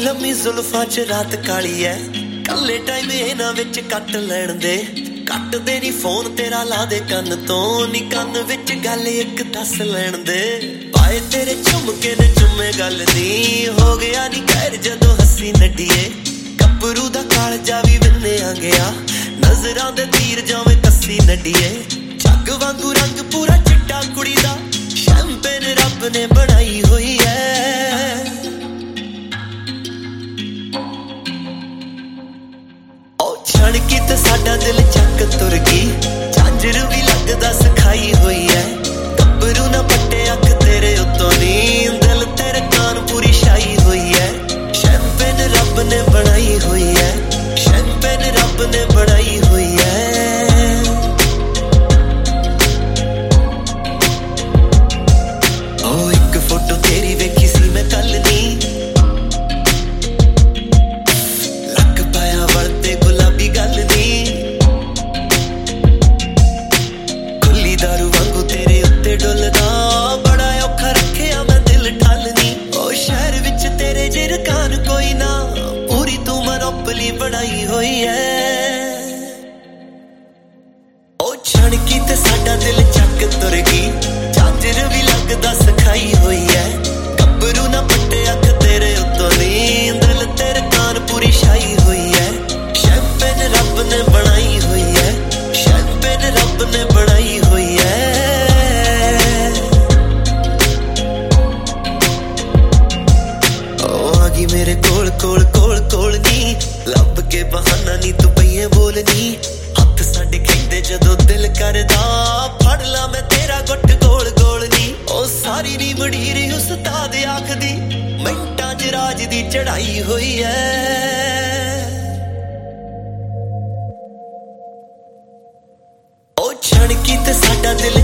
लम्मी जुल्फां च रात काली है कल्ले टाइम इन्हां विच कट लैण दे कट दे नी फोन तेरा ला दे कन्न तो नी कन्न विच गल एक दस लैण दे पाए तेरे झुमके ने झुमे गल नी हो गया नी कहर जदों हसी नड्डीए कपरू दा कालजा भी विन्ने आ गया नजरां दे तीर जावे कस्सी नड्डीए जग वांगू रंग पूरा चिट्टा कुड़ी दा शैंपेन रब ने बनाई होई है छणकी ते साडा दिल चक तुर गई झांजर भी लगदा सखाई हुई है गब्बरू ना पट्टे अख तेरे उत्तों नी दिल तेरे कान पूरी छाई हुई है शैंपेन रब ने बनाई हुई है शैंपेन रब ने बनाई हुई है ओ एक फोटो तेरी वेखी सी मैं कल नी गल नी खुली दारू वांगू तेरे उत्ते डुलदा बड़ा औखा रखिया मैं दिल ठालनी ओ शहर विच तेरे जिरकान कोई ना पूरी तू मनोपली बनाई हुई है ओ छणकी ते साडा दिल चक तुर गई झांजर भी लगदा सखाई हुई है गब्बरू ना पट्टे अख तेरे उत्तों नी दिल तेरे कान पूरी छाई हुई है शैंपेन रब ने बनाई हुई है शैंपेन रब ने बनाई हुई है ओ आगी मेरे कोल कोल कोल कोल नी लब के बहाना नी तू पईए बोलनी हथ साडे खेंदे जदों दिल करदा फड़ ला मैं तेरा गुट गोल गोल नी ओ सारी नी मड़ीरी उस्ताद आखदी मिंटां च राज दी चढ़ाई हुई है छणकी ते साडा दिल